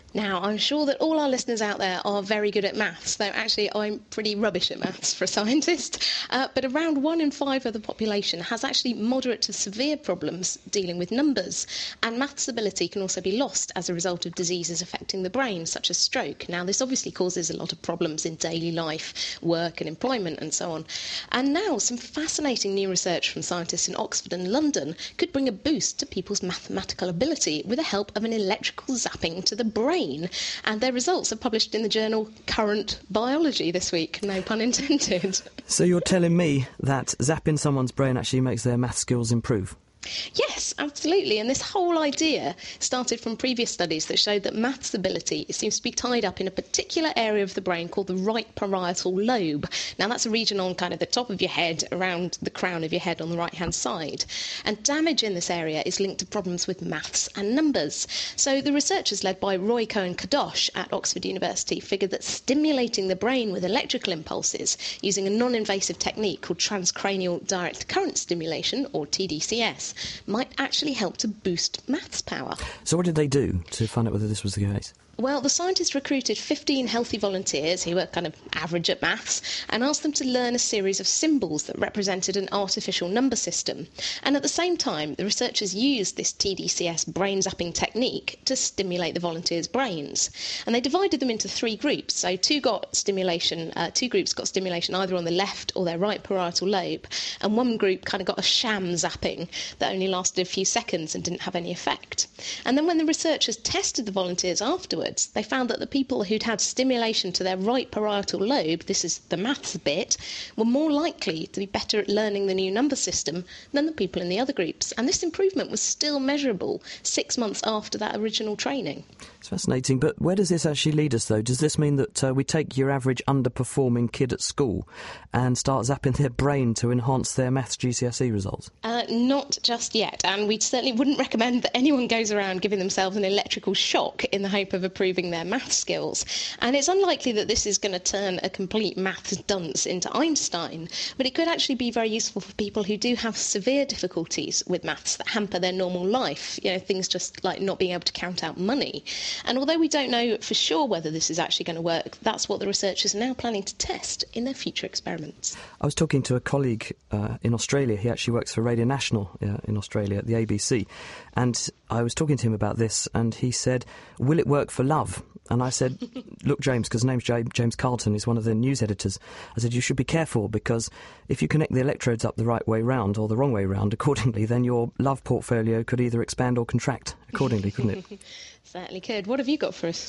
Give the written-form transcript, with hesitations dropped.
Now, I'm sure that all our listeners out there are very good at maths, though actually I'm pretty rubbish at maths for a scientist. But around 1 in 5 of the population has actually moderate to severe problems dealing with numbers. And maths ability can also be lost as a result of diseases affecting the brain, such as stroke. Now, this obviously causes a lot of problems in daily life, work and employment and so on. And now, some fascinating new research from scientists in Oxford and London could bring a boost to people's mathematical ability with the help of an electrical zapping to the brain. And their results are published in the journal Current Biology this week, no pun intended. So you're telling me that zapping someone's brain actually makes their math skills improve? Yes, absolutely. And this whole idea started from previous studies that showed that maths ability seems to be tied up in a particular area of the brain called the right parietal lobe. Now, that's a region on kind of the top of your head, around the crown of your head on the right-hand side. And damage in this area is linked to problems with maths and numbers. So the researchers led by Roy Cohen-Kadosh at Oxford University figured that stimulating the brain with electrical impulses using a non-invasive technique called transcranial direct current stimulation, or TDCS, might actually help to boost maths power. So what did they do to find out whether this was the case? Well, the scientists recruited 15 healthy volunteers who were kind of average at maths and asked them to learn a series of symbols that represented an artificial number system. And at the same time, the researchers used this TDCS brain zapping technique to stimulate the volunteers' brains. And they divided them into 3 groups. So 2 groups got stimulation either on the left or their right parietal lobe, and 1 group kind of got a sham zapping that only lasted a few seconds and didn't have any effect. And then when the researchers tested the volunteers afterwards, they found that the people who'd had stimulation to their right parietal lobe, this is the maths bit, were more likely to be better at learning the new number system than the people in the other groups. And this improvement was still measurable 6 months after that original training. It's fascinating, but where does this actually lead us, though? Does this mean that we take your average underperforming kid at school and start zapping their brain to enhance their maths GCSE results? Not just yet, and we certainly wouldn't recommend that anyone goes around giving themselves an electrical shock in the hope of improving their maths skills. And it's unlikely that this is going to turn a complete maths dunce into Einstein, but it could actually be very useful for people who do have severe difficulties with maths that hamper their normal life, things just like not being able to count out money. And although we don't know for sure whether this is actually going to work, that's what the researchers are now planning to test in their future experiments. I was talking to a colleague in Australia. He actually works for Radio National in Australia at the ABC, and I was talking to him about this, and he said, will it work for love? And I said, look, James, because his name's James Carlton, he's one of the news editors. I said, you should be careful, because if you connect the electrodes up the right way round or the wrong way round accordingly, then your love portfolio could either expand or contract accordingly, couldn't it? Certainly could. What have you got for us?